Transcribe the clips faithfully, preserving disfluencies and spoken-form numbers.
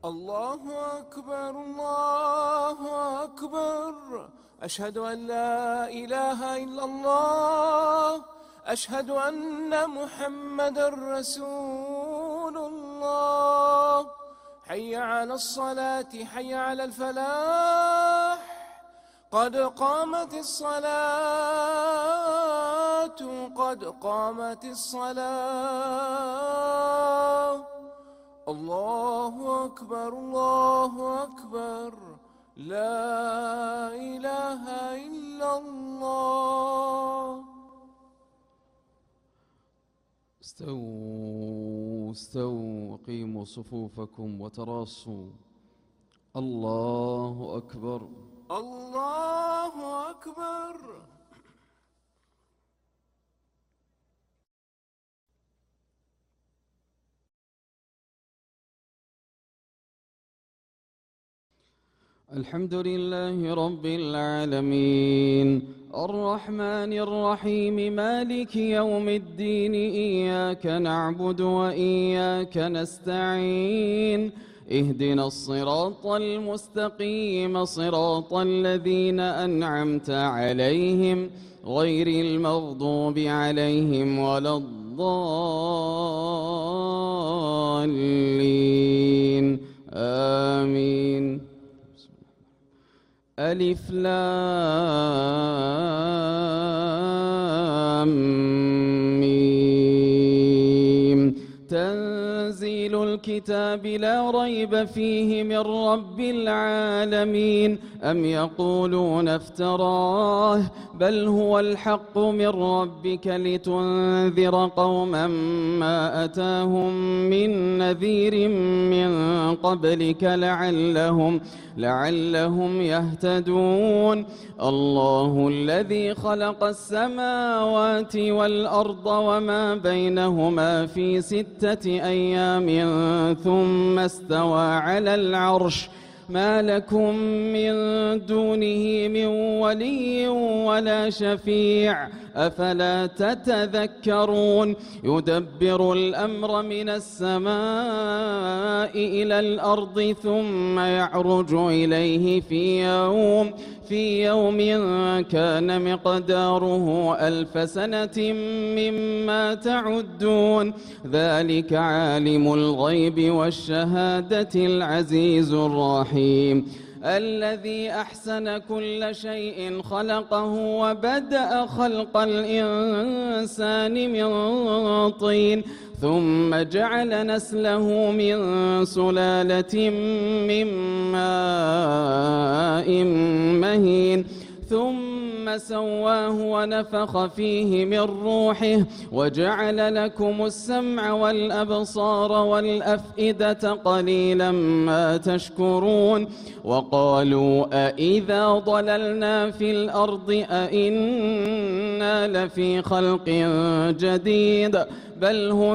الله أكبر الله أكبر. أشهد أن لا إله إلا الله. أشهد أن محمدا رسول الله. حي على الصلاة حي على الفلاح. قد قامت الصلاة قد قامت الصلاة. الله أكبر الله أكبر. لا إله إلا الله. استووا استووا قيموا صفوفكم وتراصوا. الله أكبر الله أكبر. الحمد لله رب العالمين الرحمن الرحيم مالك يوم الدين. إياك نعبد وإياك نستعين. اهدنا الصراط المستقيم صراط الذين أنعمت عليهم غير المغضوب عليهم ولا الضالين. آمين. ألف لام ميم. تنزيل الكتاب لا ريب فيه من رب العالمين. أم يقولون افتراه بل هو الحق من ربك لتنذر قوما ما أتاهم من نذير من قبلك لعلهم لعلهم يهتدون. الله الذي خلق السماوات والأرض وما بينهما في ستة أيام ثم استوى على العرش. ما لكم من دونه من ولي ولا شفيع أفلا تتذكرون. يدبر الأمر من السماء إلى الأرض ثم يعرج إليه في يوم في يوم كان مقداره ألف سنة مما تعدون. ذلك عالم الغيب والشهادة العزيز الرحيم. الذي أحسن كل شيء خلقه وبدأ خلق الإنسان من طين ثم جعل نسله من سلالة من ماء مهين ثم سواه ونفخ فيه من روحه وجعل لكم السمع والأبصار والأفئدة قليلا ما تشكرون. وقالوا أإذا ضللنا في الأرض أإنا لفي خلق جديد بل هم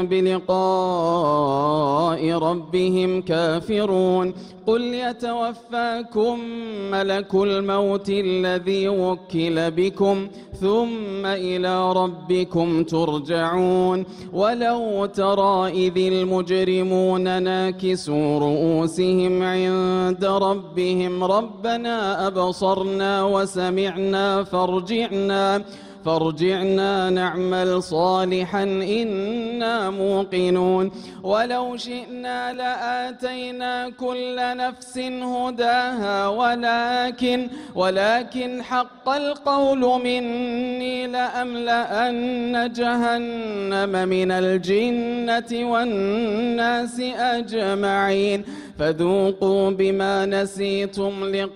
بلقاء ربهم كافرون. قل يتوفاكم ملك الموت الذي وكل بكم ثم إلى ربكم ترجعون. ولو ترى إذ المجرمون ناكسوا رؤوسهم عند ربهم ربنا أبصرنا وسمعنا فارجعنا فارجعنا نعمل صالحا إنا موقنون. ولو شئنا لآتينا كل نفس هداها ولكن ولكن حق القول مني لأملأن جهنم من الجنة والناس أجمعين. فذوقوا بما نسيتم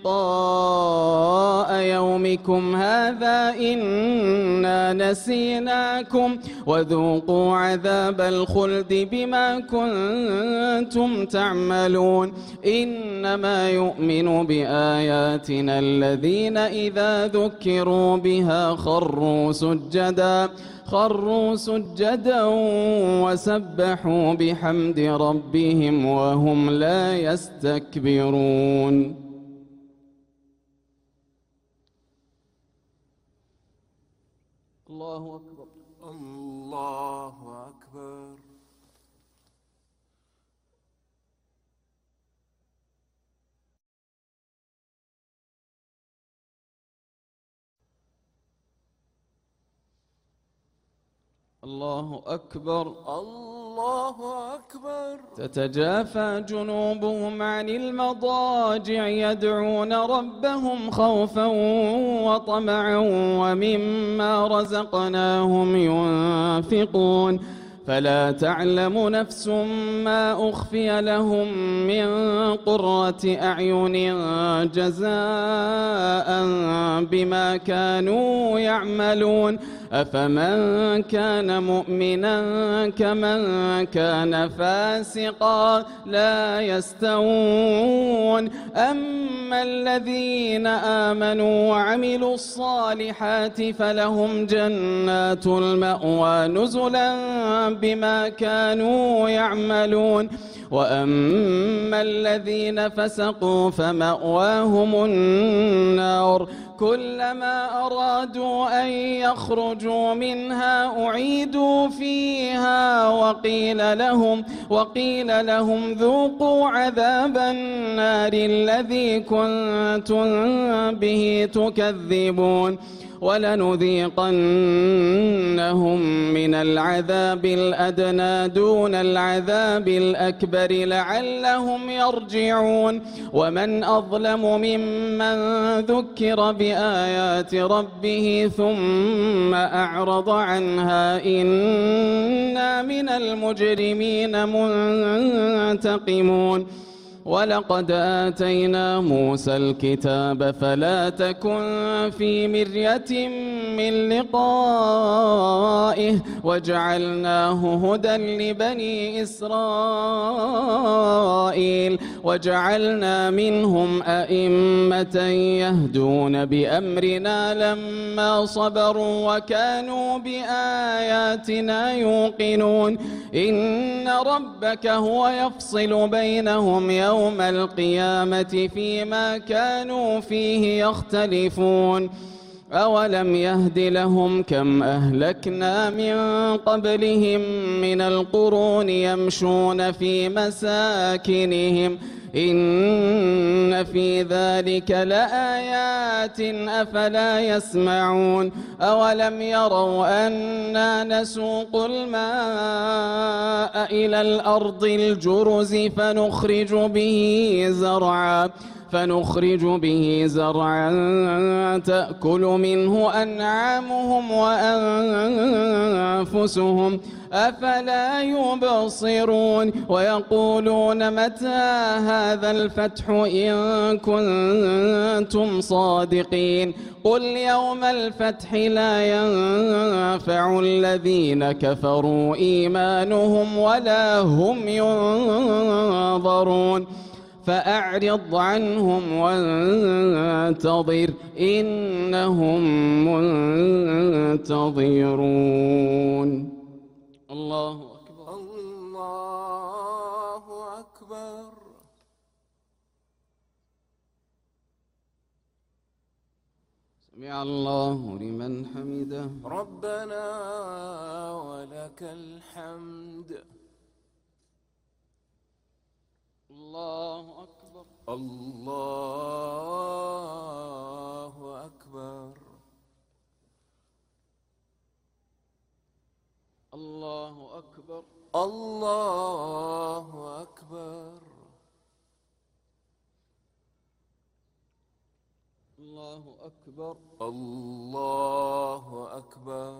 لقاء يومكم هذا إنا نسيناكم وذوقوا عذاب الخلد بما كنتم تعملون. إنما يؤمن بآياتنا الذين إذا ذكروا بها خروا سجدا خروا سجدا وسبحوا بحمد ربهم وهم لا يستكبرون. الله أكبر الله أكبر. الله أكبر الله أكبر. تتجافى جنوبهم عن المضاجع يدعون ربهم خوفا وطمعا ومما رزقناهم ينفقون فلا تعلم نفس ما أخفي لهم من قرة أعين جزاء بما كانوا يعملون أفمن كان مؤمنا كمن كان فاسقا لا يستوون أما الذين آمنوا وعملوا الصالحات فلهم جنات المأوى نزلا بما كانوا يعملون وأما الذين فسقوا فمأواهم النار كلما أرادوا أن يخرجوا منها أعيدوا فيها وقيل لهم وقيل لهم ذوقوا عذاب النار الذي كنتم به تكذبون ولنذيقنهم من العذاب الأدنى دون العذاب الأكبر لعلهم يرجعون ومن أظلم ممن ذكر بآيات ربه ثم أعرض عنها إنا من المجرمين منتقمون ولقد آتينا موسى الكتاب فلا تكن في مرية من لقائه وجعلناه هدى لبني إسرائيل وجعلنا منهم أئمة يهدون بأمرنا لما صبروا وكانوا بآياتنا يوقنون إن ربك هو يفصل بينهم يوم يوم القيامة فيما كانوا فيه يختلفون أولم يهد لهم كم أهلكنا من قبلهم من القرون يمشون في مساكنهم إن في ذلك لآيات أفلا يسمعون أولم يروا أنا نسوق الماء إلى الأرض الجرز فنخرج به زرعا فنخرج به زرعا تأكل منه أنعامهم وأنفسهم أفلا يبصرون ويقولون متى هذا الفتح إن كنتم صادقين قل يوم الفتح لا ينفع الذين كفروا إيمانهم ولا هم ينظرون فأعرض عنهم وانتظر إنهم منتظرون الله أكبر الله أكبر. سمع الله لمن حمده ربنا ولك الحمد. الله أكبر الله أكبر. الله أكبر الله أكبر. الله أكبر الله أكبر.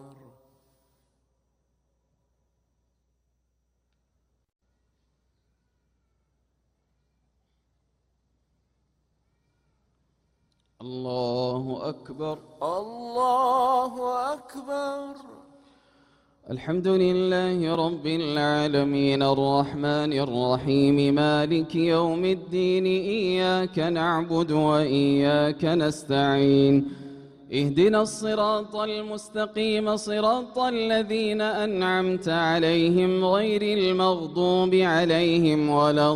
الله أكبر الله أكبر. الحمد لله رب العالمين الرحمن الرحيم مالك يوم الدين إياك نعبد وإياك نستعين اهدنا الصراط المستقيم صراط الذين أنعمت عليهم غير المغضوب عليهم ولا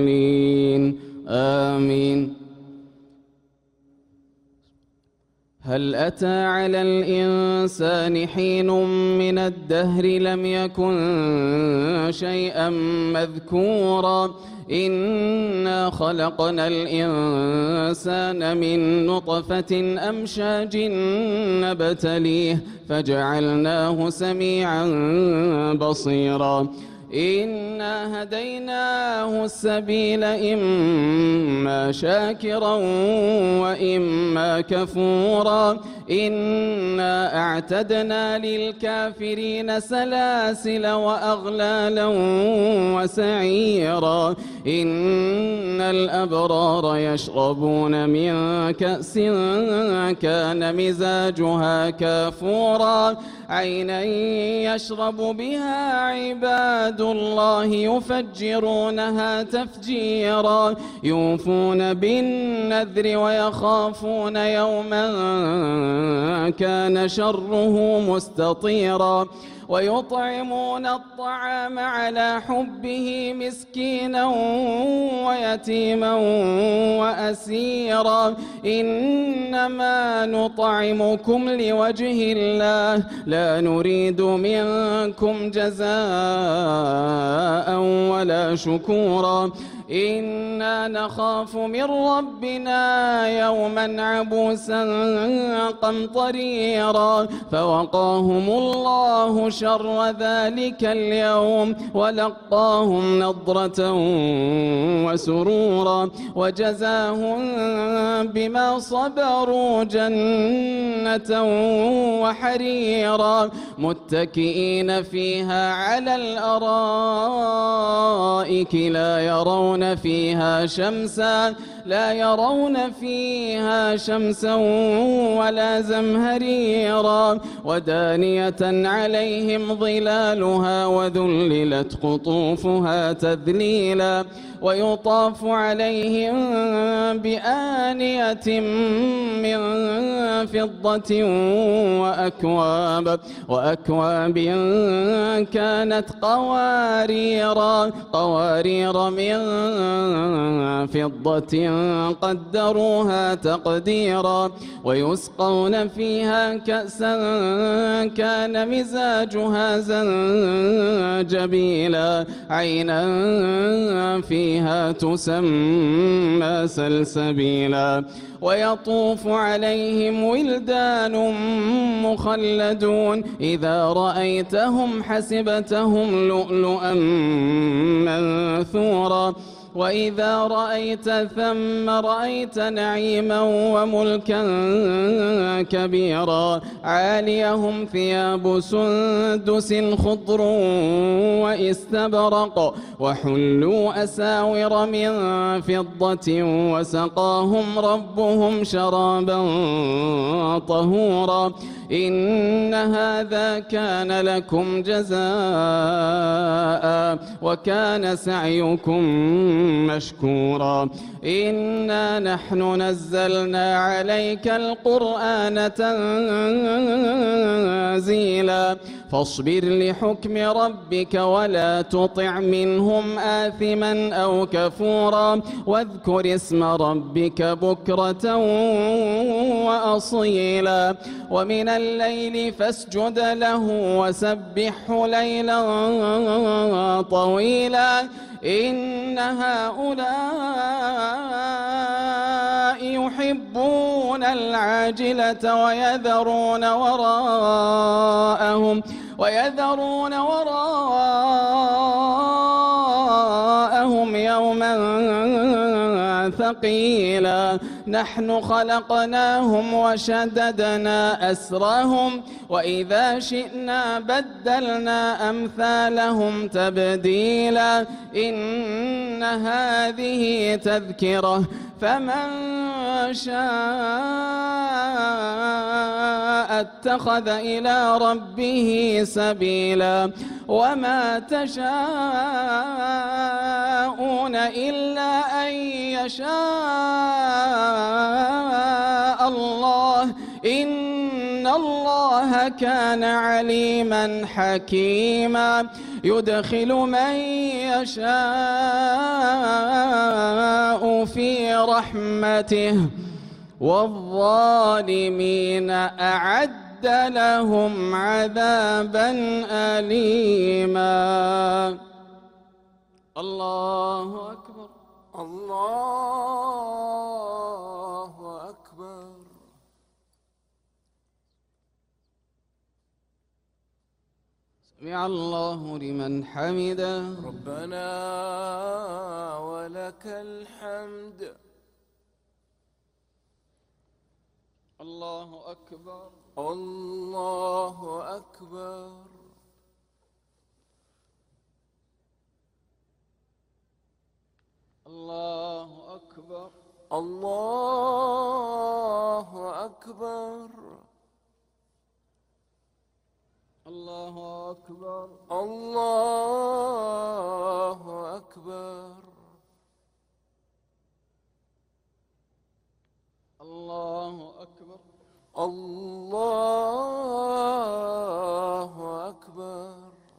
الضالين آمين. هل أتى على الإنسان حين من الدهر لم يكن شيئا مذكورا إنا خلقنا الإنسان من نطفة أمشاج نبتليه فجعلناه سميعا بصيرا إنا هديناه السبيل إما شاكرا وإما كفورا إنا أعتدنا للكافرين سلاسل وأغلالا وسعيرا إن الأبرار يشربون من كأس كان مزاجها كافورا عينا يشرب بها عباد الله يفجرونها تفجيرا يوفون بالنذر ويخافون يوما كان شره مستطيرا ويطعمون الطعام على حبه مسكينا ويتيما وأسيرا إنما نطعمكم لوجه الله لا نريد منكم جزاء ولا شكورا إنا نخاف من ربنا يوما عبوسا قمطريرا فوقاهم الله شر ذلك اليوم ولقاهم نضرة وسرورا وجزاهم بما صبروا جنة وحريرا متكئين فيها على الأرائك لا يرون فيها شمسا لا يرون فيها شمسا ولا زمهريرا ودانية عليهم ظلالها وذللت قطوفها تذليلا ويطاف عليهم بآنية من فضة وأكواب وأكواب كانت قواريرا قوارير من فضة قدروها تقديرا ويسقون فيها كأسا كان مزاجها زنجبيلا عينا فيها تسمى سلسبيلا ويطوف عليهم ولدان مخلدون إذا رأيتهم حسبتهم لؤلؤا منثورا وإذا رأيت ثم رأيت نعيما وملكا كبيرا عاليهم ثياب سندس خضر واستبرق وحلوا أساور من فضة وسقاهم ربهم شرابا طهورا إن هذا كان لكم جزاء وكان سعيكم مشكورا إنا نحن نزلنا عليك القرآن تنزيلا فاصبر لحكم ربك ولا تطع منهم آثما أو كفورا واذكر اسم ربك بكرة وأصيلا ومن الليل فاسجد له وسبحه ليلا طويلا إن هؤلاء يحبون العاجلة ويذرون وراءهم ويذرون وراءهم يوما ثقيلا نحن خلقناهم وشددنا أسرهم وإذا شئنا بدلنا أمثالهم تبديلا إن هذه تذكرة فمن شاء اتخذ إلى ربه سبيلا وما تشاءون إلا أن يشاء الله إن الله كان عليما حكيما يدخل من يشاء في رحمته والظالمين أعد لهم عذابا أليما. الله أكبر. الله أكبر. سمع الله لمن حمده. ربنا ولك الحمد. الله أكبر. الله أكبر. الله أكبر. الله أكبر. الله أكبر. الله أكبر. الله أكبر. الله أكبر.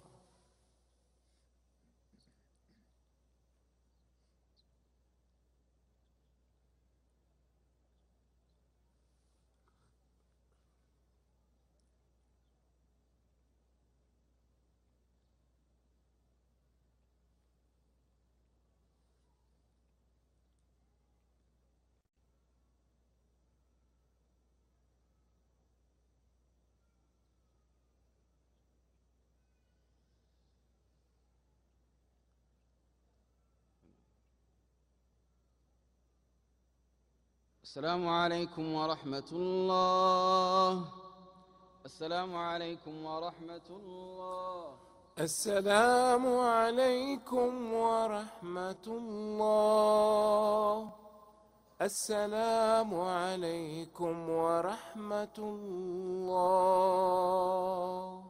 السلام عليكم ورحمة الله. السلام عليكم ورحمة الله. السلام عليكم ورحمة الله. السلام عليكم ورحمة الله.